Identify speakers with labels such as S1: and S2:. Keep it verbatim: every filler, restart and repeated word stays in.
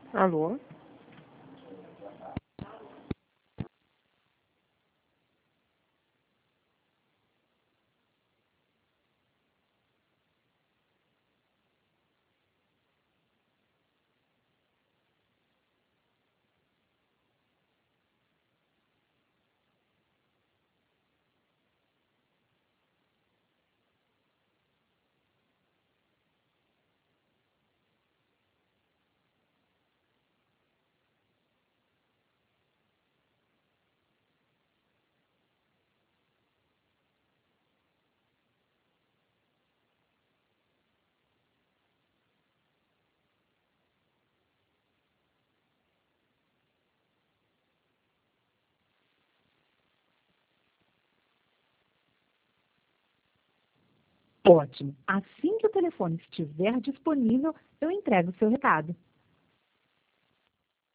S1: Alô?
S2: Ótimo. Assim que o telefone estiver disponível, eu entrego o seu recado.